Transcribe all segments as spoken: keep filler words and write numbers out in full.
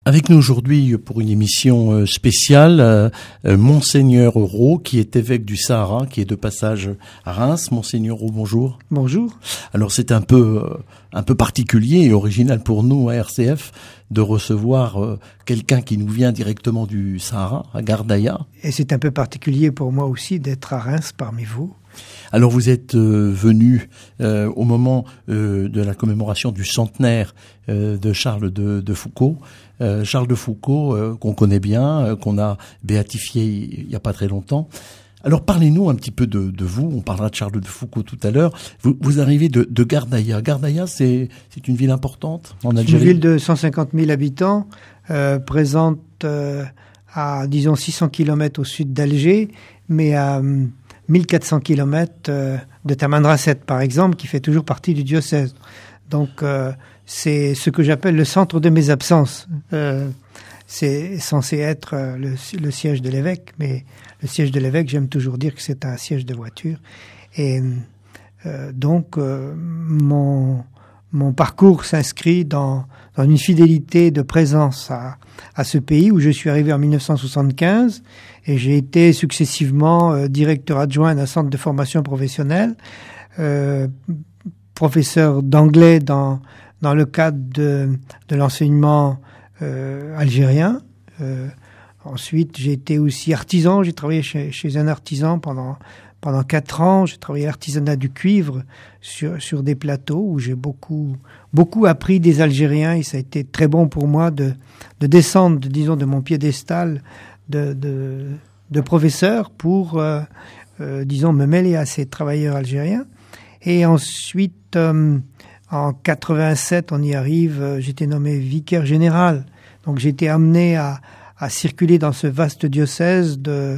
Avec nous aujourd'hui pour une émission spéciale, euh, Monseigneur Roux, qui est évêque du Sahara, qui est de passage à Reims. Monseigneur Roux, bonjour. Bonjour. Alors c'est un peu euh, un peu particulier et original pour nous à R C F de recevoir euh, quelqu'un qui nous vient directement du Sahara, à Gardaïa. Et c'est un peu particulier pour moi aussi d'être à Reims parmi vous. Alors vous êtes euh, venu euh, au moment euh, de la commémoration du centenaire euh, de Charles de, de Foucauld. Euh, Charles de Foucauld, euh, qu'on connaît bien, euh, qu'on a béatifié il n'y a pas très longtemps. Alors parlez-nous un petit peu de, de vous, on parlera de Charles de Foucauld tout à l'heure. Vous, vous arrivez de, de Gardaïa. Gardaïa, c'est, c'est une ville importante en Algérie. C'est une ville de cent cinquante mille habitants, euh, présente euh, à, disons, six cents kilomètres au sud d'Alger, mais à euh, mille quatre cents kilomètres euh, de Tamanrasset, par exemple, qui fait toujours partie du diocèse. Donc, euh, c'est ce que j'appelle le centre de mes absences. Euh, c'est censé être euh, le, le siège de l'évêque, mais le siège de l'évêque, j'aime toujours dire que c'est un siège de voiture. Et euh, donc, euh, mon, mon parcours s'inscrit dans, dans une fidélité de présence à, à ce pays où je suis arrivé en mille neuf cent soixante-quinze et j'ai été successivement euh, directeur adjoint d'un centre de formation professionnelle, euh, professeur d'anglais dans, dans le cadre de, de l'enseignement euh, algérien. Euh, ensuite, j'ai été aussi artisan. J'ai travaillé chez, chez un artisan pendant, pendant quatre ans. J'ai travaillé l'artisanat du cuivre sur, sur des plateaux où j'ai beaucoup, beaucoup appris des Algériens et ça a été très bon pour moi de, de descendre, disons, de mon piédestal de, de, de professeur pour, euh, euh, disons, me mêler à ces travailleurs algériens. Et ensuite, euh, en quatre-vingt-sept, on y arrive, euh, j'étais nommé vicaire général. Donc j'ai été amené à, à circuler dans ce vaste diocèse de,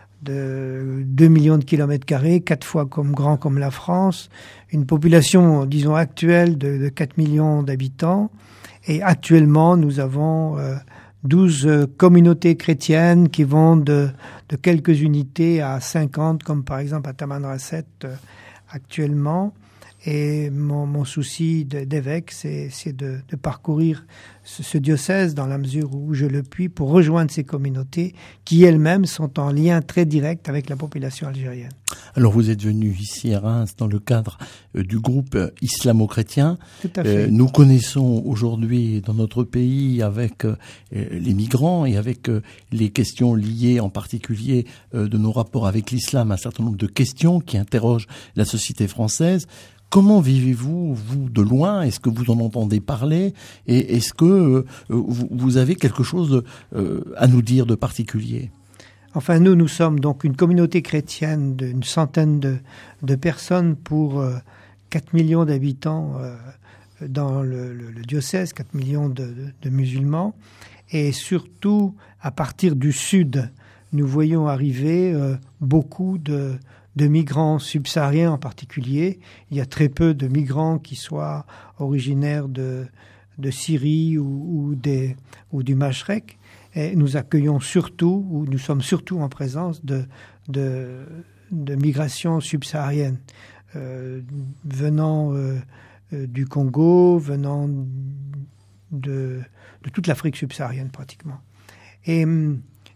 de deux millions de kilomètres carrés, quatre fois comme grand comme la France, une population, disons, actuelle de, de quatre millions d'habitants. Et actuellement, nous avons euh, douze communautés chrétiennes qui vont de, de quelques unités à cinquante, comme par exemple à Tamanrasset euh, actuellement. Et mon, mon souci de, d'évêque, c'est, c'est de, de parcourir ce, ce diocèse dans la mesure où je le puis pour rejoindre ces communautés qui elles-mêmes sont en lien très direct avec la population algérienne. Alors vous êtes venu ici à Reims dans le cadre euh, du groupe euh, islamo-chrétien. Tout à fait. Euh, nous connaissons aujourd'hui dans notre pays avec euh, les migrants et avec euh, les questions liées en particulier euh, de nos rapports avec l'islam, un certain nombre de questions qui interrogent la société française. Comment vivez-vous, vous, de loin? Est-ce que vous en entendez parler? Et est-ce que euh, vous, vous avez quelque chose euh, à nous dire de particulier? Enfin, nous, nous sommes donc une communauté chrétienne d'une centaine de, de personnes pour euh, quatre millions d'habitants euh, dans le, le, le diocèse, quatre millions de, de, de musulmans. Et surtout, à partir du sud, nous voyons arriver euh, beaucoup de... de migrants subsahariens en particulier. Il y a très peu de migrants qui soient originaires de, de Syrie ou, ou, des, ou du Machrek. Et nous accueillons surtout, ou nous sommes surtout en présence de, de, de migrations subsahariennes, euh, venant euh, du Congo, venant de, de toute l'Afrique subsaharienne pratiquement. Et nous,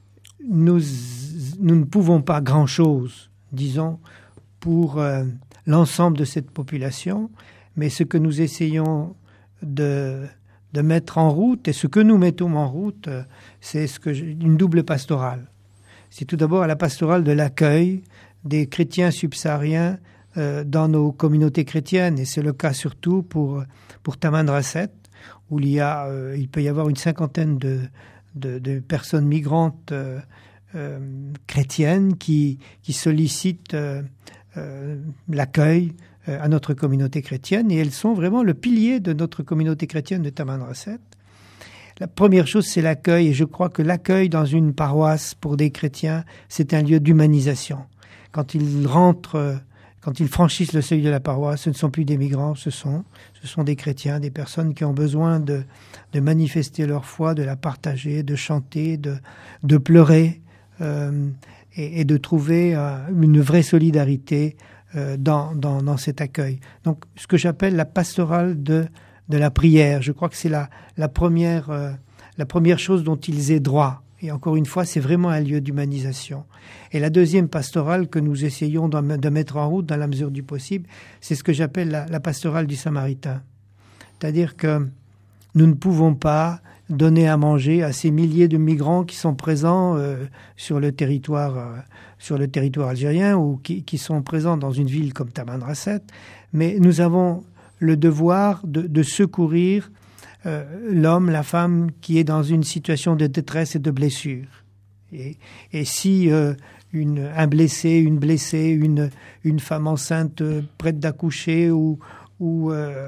nous ne pouvons pas grand-chose, disons, pour euh, l'ensemble de cette population, mais ce que nous essayons de, de mettre en route, et ce que nous mettons en route, euh, c'est ce que je, une double pastorale. C'est tout d'abord la pastorale de l'accueil des chrétiens subsahariens euh, dans nos communautés chrétiennes, et c'est le cas surtout pour, pour Tamanrasset, où il, y a, euh, il peut y avoir une cinquantaine de, de, de personnes migrantes euh, Euh, chrétiennes qui, qui sollicitent euh, euh, l'accueil euh, à notre communauté chrétienne et elles sont vraiment le pilier de notre communauté chrétienne de Tamanrasset. La première chose, c'est l'accueil et je crois que l'accueil dans une paroisse pour des chrétiens, c'est un lieu d'humanisation. Quand ils rentrent, quand ils franchissent le seuil de la paroisse, ce ne sont plus des migrants, ce sont, ce sont des chrétiens, des personnes qui ont besoin de, de manifester leur foi, de la partager, de chanter, de, de pleurer, Euh, et, et de trouver euh, une vraie solidarité euh, dans, dans, dans cet accueil. Donc, ce que j'appelle la pastorale de, de la prière. Je crois que c'est la, la, première, euh, la première chose dont ils aient droit. Et encore une fois, c'est vraiment un lieu d'humanisation. Et la deuxième pastorale que nous essayons de mettre en route dans la mesure du possible, c'est ce que j'appelle la, la pastorale du Samaritain. C'est-à-dire que nous ne pouvons pas donner à manger à ces milliers de migrants qui sont présents euh, sur le territoire, euh, sur le territoire algérien ou qui, qui sont présents dans une ville comme Tamanrasset. Mais nous avons le devoir de, de secourir euh, l'homme, la femme qui est dans une situation de détresse et de blessure. Et, et si euh, une, un blessé, une blessée, une, une femme enceinte euh, prête d'accoucher ou, ou, euh,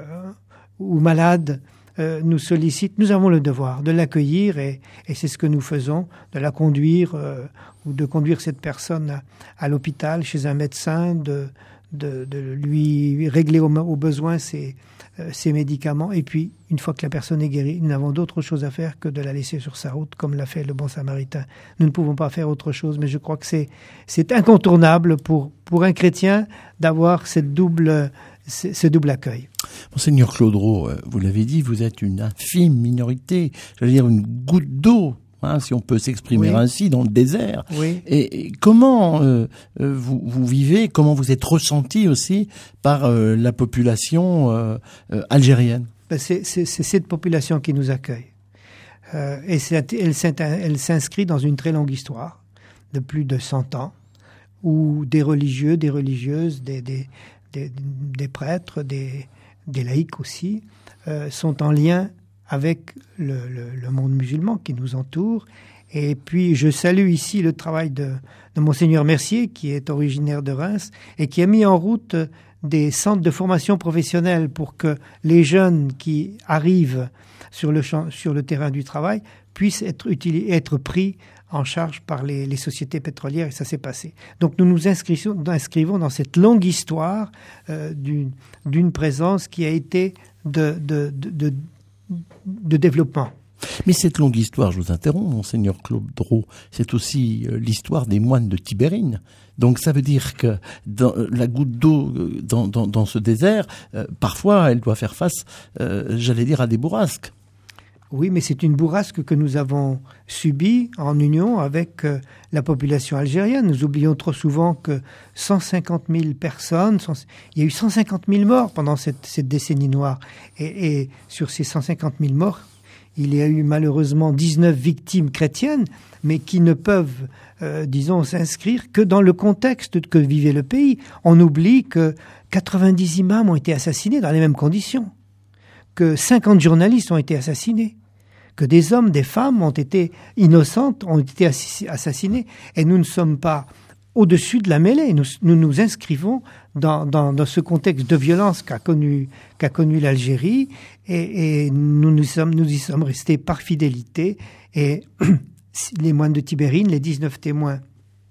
ou malade euh, nous sollicite, nous avons le devoir de l'accueillir et, et c'est ce que nous faisons, de la conduire euh, ou de conduire cette personne à, à l'hôpital, chez un médecin, de, de, de lui régler au, au besoin ses, euh, ses médicaments. Et puis, une fois que la personne est guérie, nous n'avons d'autre chose à faire que de la laisser sur sa route, comme l'a fait le bon Samaritain. Nous ne pouvons pas faire autre chose, mais je crois que c'est, c'est incontournable pour, pour un chrétien d'avoir cette double, ce, ce double accueil. Monseigneur Claude Rau, vous l'avez dit, vous êtes une infime minorité, j'allais dire une goutte d'eau, hein, si on peut s'exprimer oui. ainsi, dans le désert. Oui. Et, et comment euh, vous, vous vivez, comment vous êtes ressenti aussi par euh, la population euh, euh, algérienne? Ben c'est, c'est, c'est cette population qui nous accueille. Euh, et c'est, elle, elle s'inscrit dans une très longue histoire de plus de cent ans, où des religieux, des religieuses, des, des, des, des prêtres, des, des laïcs aussi, euh, sont en lien avec le, le, le monde musulman qui nous entoure. Et puis, je salue ici le travail de, de Monseigneur Mercier, qui est originaire de Reims, et qui a mis en route des centres de formation professionnelle pour que les jeunes qui arrivent sur le, champ, sur le terrain du travail puissent être, utilis, être pris en charge par les, les sociétés pétrolières, et ça s'est passé. Donc nous nous inscrivons, inscrivons dans cette longue histoire euh, d'une, d'une présence qui a été de, de, de, de, de développement. Mais cette longue histoire, je vous interromps, Monseigneur Claude Rau, c'est aussi euh, l'histoire des moines de Tibérine. Donc ça veut dire que dans, la goutte d'eau dans, dans, dans ce désert, euh, parfois elle doit faire face, euh, j'allais dire, à des bourrasques. Oui, mais c'est une bourrasque que nous avons subie en union avec euh, la population algérienne. Nous oublions trop souvent que cent cinquante mille personnes, cent, il y a eu cent cinquante mille morts pendant cette, cette décennie noire. Et, et sur ces cent cinquante mille morts, il y a eu malheureusement dix-neuf victimes chrétiennes, mais qui ne peuvent, euh, disons, s'inscrire que dans le contexte que vivait le pays. On oublie que quatre-vingt-dix imams ont été assassinés dans les mêmes conditions, que cinquante journalistes ont été assassinés, que des hommes, des femmes ont été innocentes, ont été assassinés. Et nous ne sommes pas au-dessus de la mêlée. Nous nous, nous inscrivons dans, dans, dans ce contexte de violence qu'a connu, qu'a connu l'Algérie et, et nous, nous, sommes, nous y sommes restés par fidélité. Et les moines de Tibérine, les dix-neuf témoins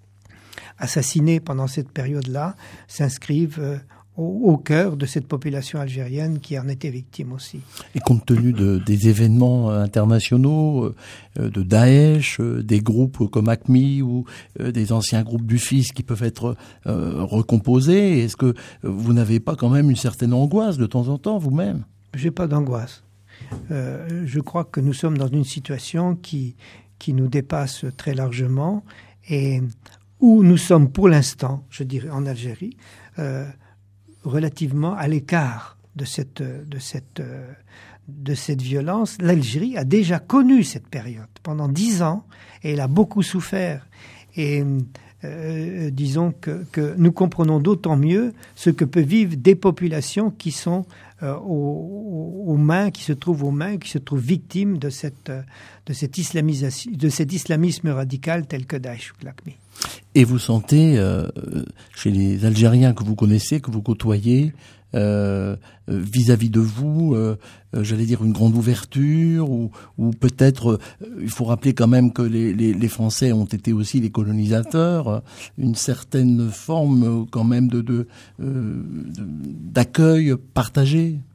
assassinés pendant cette période-là, s'inscrivent euh, au, au cœur de cette population algérienne qui en était victime aussi. Et compte tenu de, des événements internationaux, euh, de Daesh, euh, des groupes comme A C M I ou euh, des anciens groupes du Fils qui peuvent être euh, recomposés, est-ce que vous n'avez pas quand même une certaine angoisse de temps en temps vous-même? J'ai pas d'angoisse. Euh, je crois que nous sommes dans une situation qui, qui nous dépasse très largement et où nous sommes pour l'instant, je dirais en Algérie, euh, relativement à l'écart de cette, de cette, de cette violence. L'Algérie a déjà connu cette période pendant dix ans et elle a beaucoup souffert. Et euh, disons que, que nous comprenons d'autant mieux ce que peuvent vivre des populations qui sont euh, aux, aux mains, qui se trouvent aux mains, qui se trouvent victimes de cette, de cette islamisation, de cet islamisme radical tel que Daesh ou l'A C M I. Et vous sentez, euh, chez les Algériens que vous connaissez, que vous côtoyez, euh, vis-à-vis de vous, euh, j'allais dire une grande ouverture, ou, ou peut-être, euh, il faut rappeler quand même que les, les, les Français ont été aussi les colonisateurs, euh, une certaine forme euh, quand même de, de, euh, de d'accueil partagé.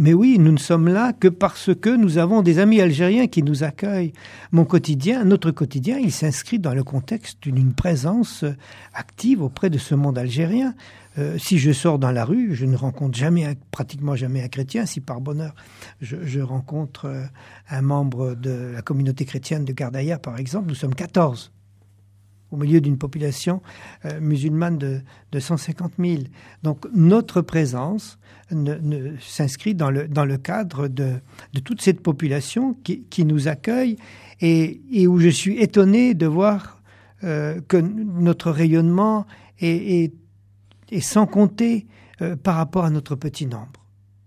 mais oui, nous ne sommes là que parce que nous avons des amis algériens qui nous accueillent. Mon quotidien, notre quotidien, il s'inscrit dans le contexte d'une présence active auprès de ce monde algérien. Euh, si je sors dans la rue, je ne rencontre jamais, un, pratiquement jamais un chrétien. Si par bonheur, je, je rencontre euh, un membre de la communauté chrétienne de Gardaïa, par exemple, nous sommes quatorze. Au milieu d'une population euh, musulmane de, de cent cinquante mille. Donc notre présence ne, ne, s'inscrit dans le, dans le cadre de, de toute cette population qui, qui nous accueille et, et où je suis étonné de voir euh, que notre rayonnement est, est, est sans compter euh, par rapport à notre petit nombre.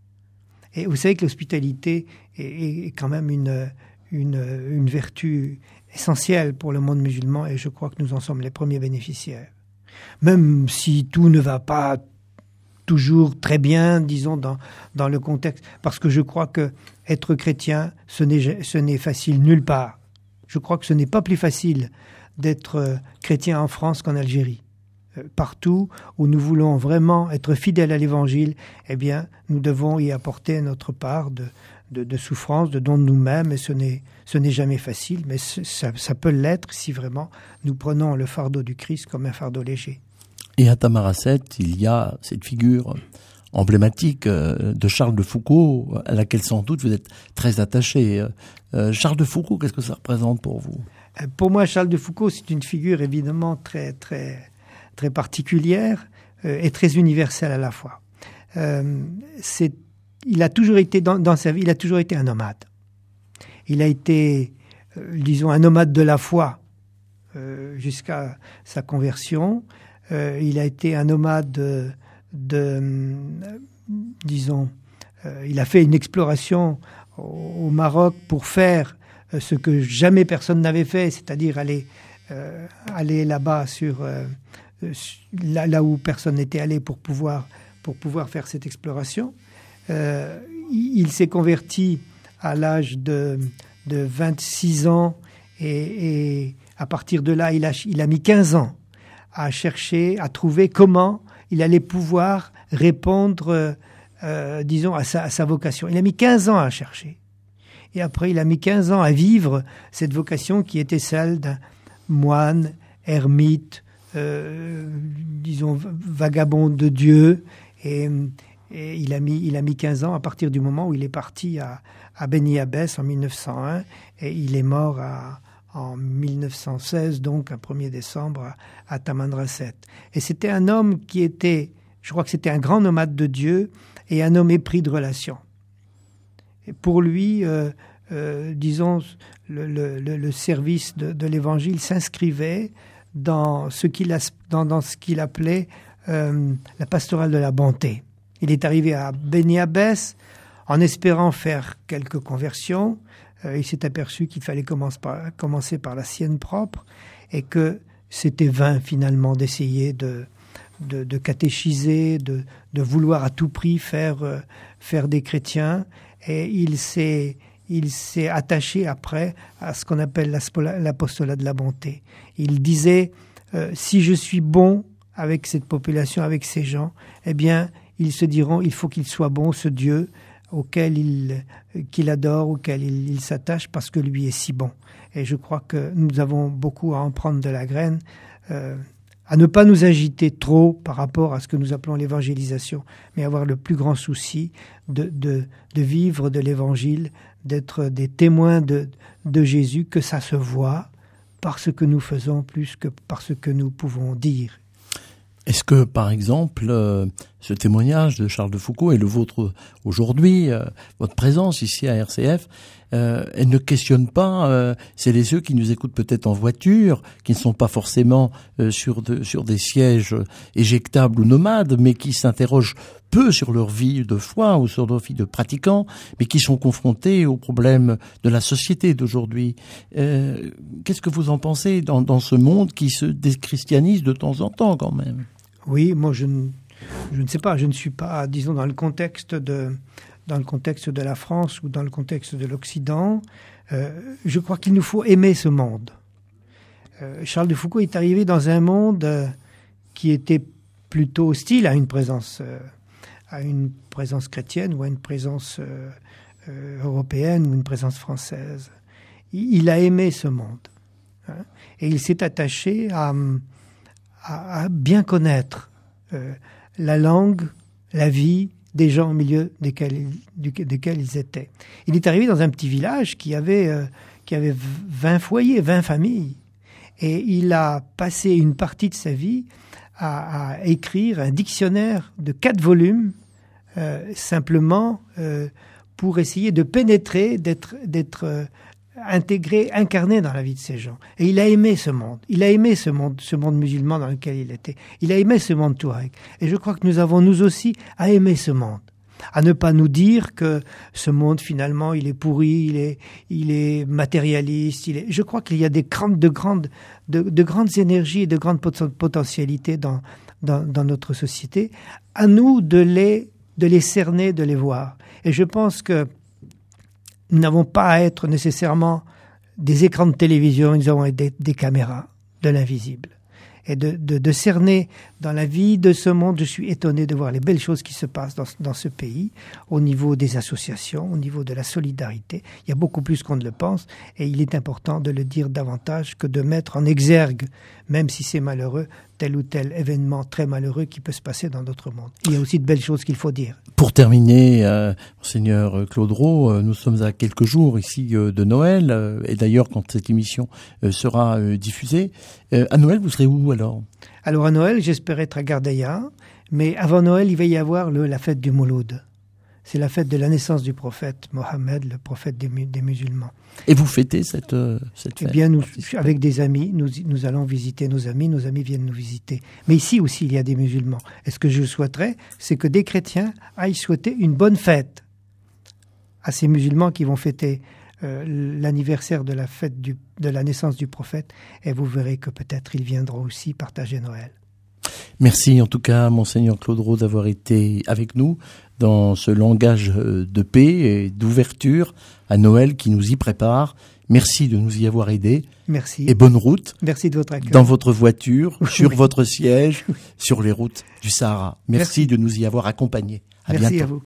Et vous savez que l'hospitalité est, est quand même une, une, une vertu essentiel pour le monde musulman et je crois que nous en sommes les premiers bénéficiaires. Même si tout ne va pas toujours très bien, disons, dans, dans le contexte, parce que je crois que être chrétien, ce n'est, ce n'est facile nulle part. Je crois que ce n'est pas plus facile d'être chrétien en France qu'en Algérie. Partout où nous voulons vraiment être fidèles à l'Évangile, eh bien, nous devons y apporter notre part de De, de souffrance, de don de nous-mêmes, et ce n'est, ce n'est jamais facile, mais ça, ça peut l'être si vraiment nous prenons le fardeau du Christ comme un fardeau léger. Et à Tamaracet, il y a cette figure emblématique de Charles de Foucault, à laquelle sans doute vous êtes très attaché. Charles de Foucault, qu'est-ce que ça représente pour vous ? Pour moi, Charles de Foucault, c'est une figure évidemment très, très, très particulière et très universelle à la fois. Euh, c'est Il a toujours été dans, dans sa vie, il a toujours été un nomade. Il a été, euh, disons, un nomade de la foi euh, jusqu'à sa conversion. Euh, il a été un nomade de, de euh, disons, euh, il a fait une exploration au, au Maroc pour faire euh, ce que jamais personne n'avait fait, c'est-à-dire aller, euh, aller là-bas sur euh, là, là où personne n'était allé pour pouvoir pour pouvoir faire cette exploration. Euh, il s'est converti à l'âge de, de vingt-six ans et, et à partir de là, il a, il a mis quinze ans à chercher, à trouver comment il allait pouvoir répondre, euh, disons, à sa, à sa vocation. Il a mis quinze ans à chercher. Et après, il a mis quinze ans à vivre cette vocation qui était celle d'un moine, ermite, euh, disons, vagabond de Dieu. Et... Et il a mis, il a mis quinze ans à partir du moment où il est parti à, à Beni Abbès en mille neuf cent un et il est mort à, en mille neuf cent seize, donc un premier décembre à, à Tamanrasset. Et c'était un homme qui était, je crois que c'était un grand nomade de Dieu et un homme épris de relations. Et pour lui, euh, euh, disons, le, le, le service de, de l'Évangile s'inscrivait dans ce qu'il, a, dans, dans ce qu'il appelait euh, la pastorale de la bonté. Il est arrivé à Beni Abbès en espérant faire quelques conversions. Euh, il s'est aperçu qu'il fallait commencer par, commencer par la sienne propre et que c'était vain finalement d'essayer de, de, de catéchiser, de, de vouloir à tout prix faire, euh, faire des chrétiens. Et il s'est, il s'est attaché après à ce qu'on appelle l'apostolat de la bonté. Il disait euh, « Si je suis bon avec cette population, avec ces gens, eh bien, ils se diront, il faut qu'il soit bon, ce Dieu auquel il, qu'il adore, auquel il, il s'attache, parce que lui est si bon. » Et je crois que nous avons beaucoup à en prendre de la graine, euh, à ne pas nous agiter trop par rapport à ce que nous appelons l'évangélisation, mais avoir le plus grand souci de, de, de vivre de l'évangile, d'être des témoins de, de Jésus, que ça se voit par ce que nous faisons plus que par ce que nous pouvons dire. Est-ce que, par exemple, euh, ce témoignage de Charles de Foucault et le vôtre aujourd'hui, euh, votre présence ici à R C F, euh, elle ne questionne pas euh, celles et ceux qui nous écoutent peut-être en voiture, qui ne sont pas forcément euh, sur, de, sur des sièges éjectables ou nomades, mais qui s'interrogent peu sur leur vie de foi ou sur leur vie de pratiquants, mais qui sont confrontés aux problèmes de la société d'aujourd'hui. Euh, qu'est-ce que vous en pensez dans, dans ce monde qui se déchristianise de temps en temps quand même ? Oui, moi je ne, je ne sais pas, je ne suis pas, disons, dans le contexte de, dans le contexte de la France ou dans le contexte de l'Occident. Euh, je crois qu'il nous faut aimer ce monde. Euh, Charles de Foucault est arrivé dans un monde euh, qui était plutôt hostile à une présence, euh, à une présence chrétienne ou à une présence euh, euh, européenne ou une présence française. Il, il a aimé ce monde. Hein, et il s'est attaché à, à, à bien connaître euh, la langue, la vie des gens au milieu desquels, du, desquels ils étaient. Il est arrivé dans un petit village qui avait, euh, qui avait vingt foyers, vingt familles. Et il a passé une partie de sa vie à, à écrire un dictionnaire de quatre volumes, euh, simplement euh, pour essayer de pénétrer, d'être, d'être euh, intégré, incarné dans la vie de ces gens. Et il a aimé ce monde. Il a aimé ce monde, ce monde musulman dans lequel il était. Il a aimé ce monde touareg. Et je crois que nous avons, nous aussi, à aimer ce monde. À ne pas nous dire que ce monde, finalement, il est pourri, il est, il est matérialiste. Il est... Je crois qu'il y a des grandes, de grandes, de, de grandes énergies et de grandes potentialités dans, dans, dans notre société. À nous de les, de les cerner, de les voir. Et je pense que nous n'avons pas à être nécessairement des écrans de télévision, nous avons des, des caméras de l'invisible. Et de, de, de cerner dans la vie de ce monde, je suis étonné de voir les belles choses qui se passent dans, dans ce pays, au niveau des associations, au niveau de la solidarité. Il y a beaucoup plus qu'on ne le pense, et il est important de le dire davantage que de mettre en exergue, même si c'est malheureux, tel ou tel événement très malheureux qui peut se passer dans d'autres mondes. Il y a aussi de belles choses qu'il faut dire. Pour terminer, euh, Monseigneur Claude Rau, euh, nous sommes à quelques jours ici euh, de Noël, euh, et d'ailleurs quand cette émission euh, sera euh, diffusée, euh, à Noël vous serez où alors ? Alors à Noël, j'espère être à Gardeïa, mais avant Noël, il va y avoir le, la fête du Mouloud. C'est la fête de la naissance du prophète Mohammed, le prophète des, des musulmans. Et vous fêtez cette, cette fête ? Eh bien, nous, avec des amis, nous, nous allons visiter nos amis, nos amis viennent nous visiter. Mais ici aussi, il y a des musulmans. Et ce que je souhaiterais, c'est que des chrétiens aillent souhaiter une bonne fête à ces musulmans qui vont fêter euh, l'anniversaire de la fête du, de la naissance du prophète. Et vous verrez que peut-être ils viendront aussi partager Noël. Merci en tout cas, Monseigneur Claude Rau, d'avoir été avec nous dans ce langage de paix et d'ouverture à Noël qui nous y prépare. Merci de nous y avoir aidés. Merci. Et bonne route. Merci de votre accueil. Dans votre voiture, sur oui. votre siège, sur les routes du Sahara. Merci, Merci. de nous y avoir accompagnés. À Merci bientôt. à vous.